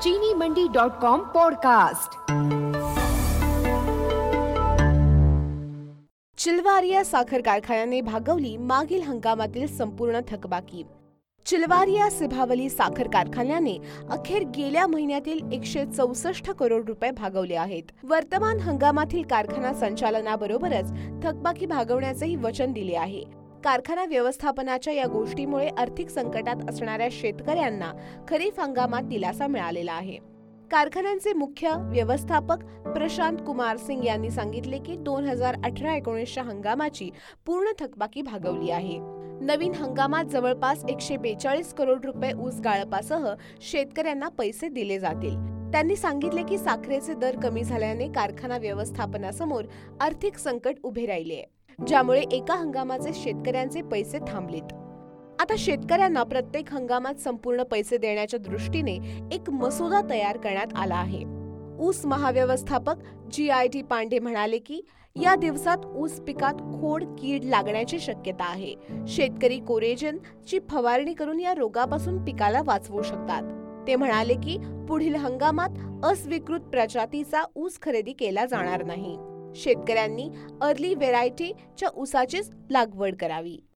चीनीमंडी.com podcast. चिलवारिया साखर कारखान्याने भागवली मागील हंगामातील संपूर्ण थकबाकी। चिलवारिया सिभावली साखर कारखान्याने अखेर गेल्या महिन्यातील 164 करोड रुपये भागवले आहेत। वर्तमान हंगामातील कारखाना संचालनाबरोबरच थकबाकी भागवण्याचेही वचन दिले आहे। कारखाना व्यवस्थापनाच्या या गोष्टीमुळे आर्थिक संकटात असणाऱ्या शेतकऱ्यांना खरीप हंगामात दिलासा मिळालेला आहे। कारखान्याचे मुख्य व्यवस्थापक प्रशांत कुमार सिंग यांनी सांगितले की 2018-19 हंगामाची पूर्ण थकबाकी भागवली आहे। नवीन हंगामात जवळपास 142 करोड रुपये ऊस गाळपासह शेतकऱ्यांना पैसे दिले जातील। त्यांनी सांगितले की साखरेचे दर कमी झाल्याने कारखाना व्यवस्थापनासमोर आर्थिक संकट उभे राहिले, ज्यामुळे एका हंगामाचे शेतकऱ्यांचे पैसे थांबलेत। आता शेतकऱ्यांना प्रत्येक हंगामात संपूर्ण पैसे देण्याच्या दृष्टीने एक मसुदा तयार करण्यात आला आहे। ऊस महाव्यवस्थापक GIT पांडे म्हणाले की या दिवसात ऊस पिकात खोड कीड लागण्याची शक्यता आहे। शेतकरी कोरेजन ची फवारणी करून या रोगापासून पिकाला वाचवू शकतात। ते म्हणाले की पुढील हंगामात अस्वीकृत प्रजातीचा ऊस खरेदी केला जाणार नाही। शेतकऱ्यांनी अर्ली व्हेरायटीच्या ऊसाचीच लागवड करावी।